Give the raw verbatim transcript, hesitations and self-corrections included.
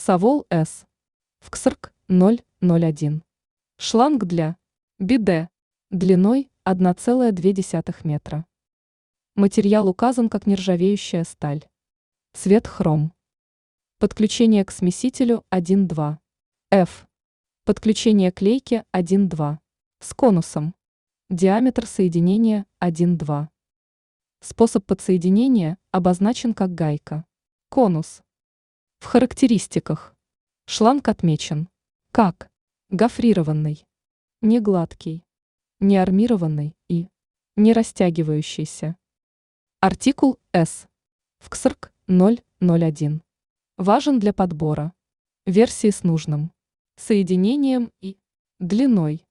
Савол С. ВКСРК ноль ноль один. Шланг для биде длиной одна целая две десятых метра. Материал указан как нержавеющая сталь. Цвет хром. Подключение к смесителю один-два. F. Подключение к лейке один-два. С конусом. Диаметр соединения один-два. Способ подсоединения обозначен как гайка. Конус. В характеристиках. Шланг отмечен как гофрированный, негладкий, неармированный и не растягивающийся. Артикул С. ВКСРК ноль ноль один. Важен для подбора версии с нужным соединением и длиной.